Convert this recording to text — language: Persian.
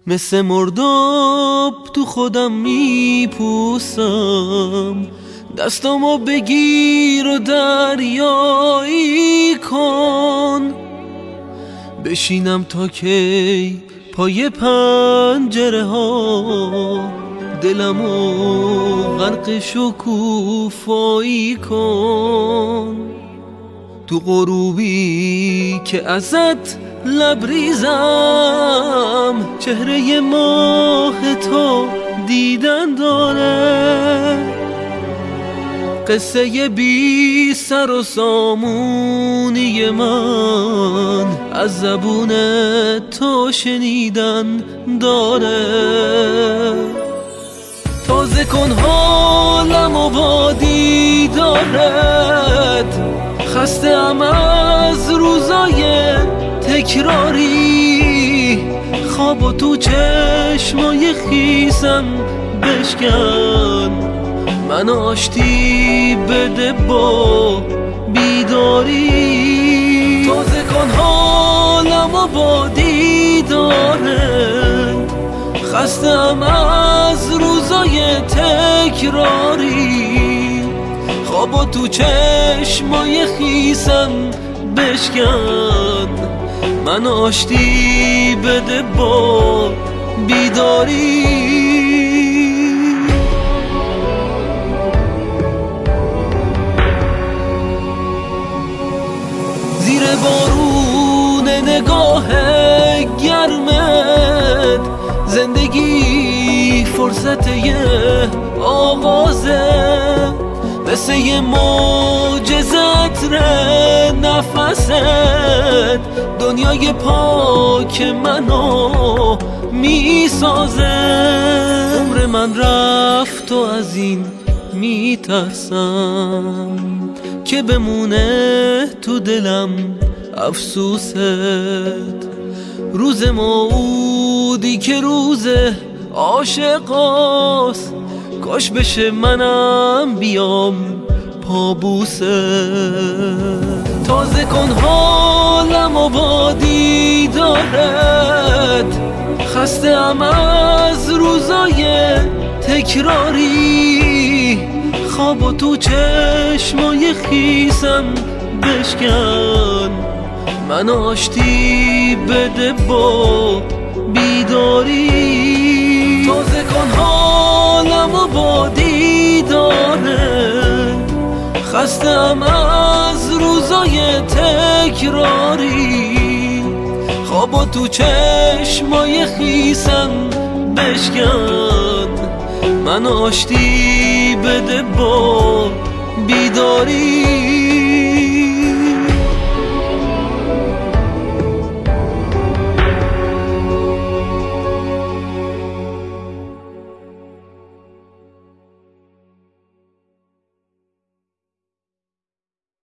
مثل مرداب تو خودم میپوسم، دستامو بگیر و دریایی کن. بشینم تا کی پای پنجره ها، دلمو غرق شکوفایی کن. تو غروبی که ازت لبریزم، چهره ماه تو دیدن داره. قصه بی سر و سامونی من از زبون تو شنیدن داره. تازه کن حالمو با دیدارت، خسته‌ام از روزای تکراری. خوابو تو چشمای خیسم بشکن، من آشتی بده با بیداری. تازه کن حالمو با دیدارت، خسته‌ام از روزای تکراری. خوابو تو چشمای خیسم بشکن، من آشتی بده با بیداری. زیر بارون نگاه گرمت، زندگی فرصت یه آغازه. مثل یه معجزت ره نفست، دنیای پاک منو میسازه. عمر من رفت و از این میترسم که بمونه تو دلم افسوست. روز موعودی که روز عاشقاست، کاش بشه منم بیام پابوسه. تازه کن حالمو با دیدارت، خسته‌ام از روزای تکراری. خوابو تو چشمای خیسم بشکن، من آشتی بده با بیداری. تازه کن حالمو با دیدارت، خسته‌ام از روزای تکراری. خوابو تو چشمای خیسم بشکن، من آشتی بده با بیداری.